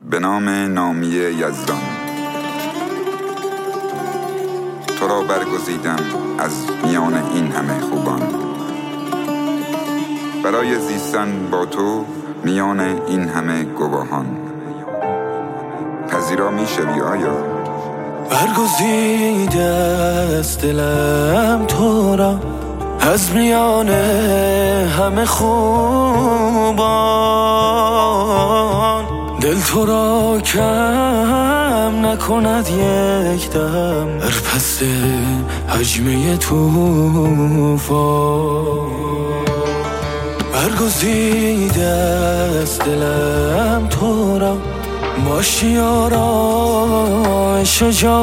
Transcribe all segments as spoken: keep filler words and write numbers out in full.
به نام نامی یزدان. تو را برگزیدم از میان این همه خوبان، برای زیستن با تو میان این همه گواهان. پذیرا می شوی آیا؟ برگزیده از دلم تو را از میان همه خوبان. دل تو را کم نکند یک دم در پس حجمه طوفان. برگزیده از دلم تو را باشی آرامش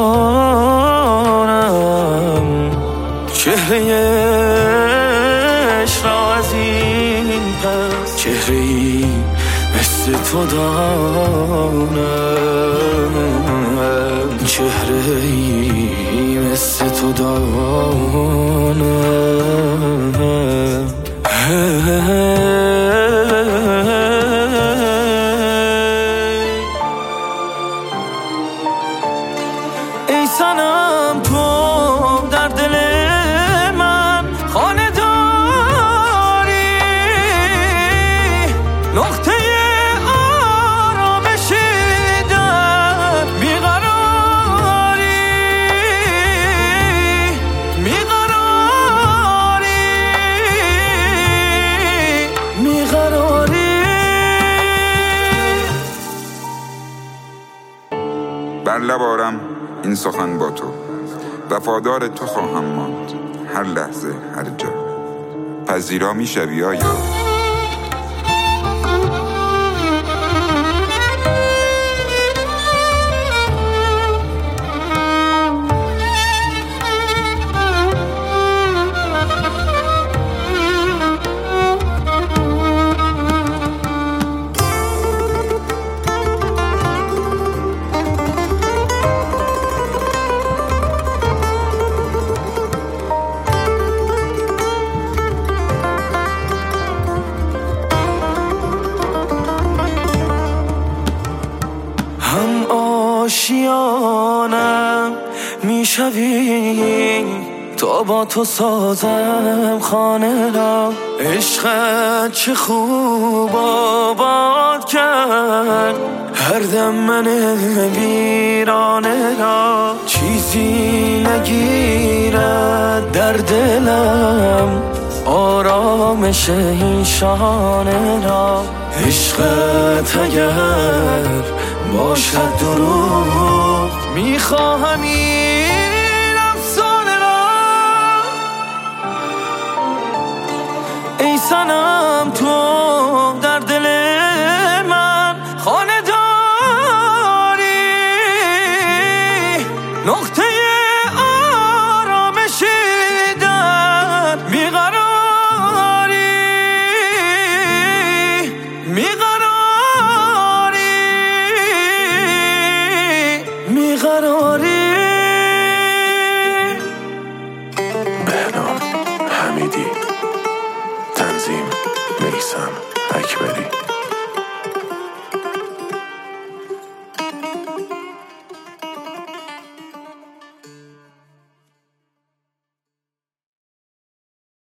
جانم. چهره‌اش را از این پس چهره‌ای مثل تو دانم، چهره‌ای مثل تو دانم. ای صنم تو در دل من خانه داری، نقطه آرامشی در بیقراری، بیقراری، بیقراری. بر لب آرم این سخن با تو، وفادار تو خواهم ماند هر لحظه هر جا. پذیرا می شوی آیا؟ هم آشیانم میشوی تا با تو سازم خانه را. عشقت چه خوب آباد کرد هر دم من ویرانه را. چیزی نگیرد در دلم آرامش این شانه را. عشقت اگر باشد دروغ میخواهم این افسانه را. ای صنم تو در دل من خانه داری، نقطه آرامشی در بیقراری، بیقراری، بیقراری. بهنام حمیدی، تنظیم میثم اکبری.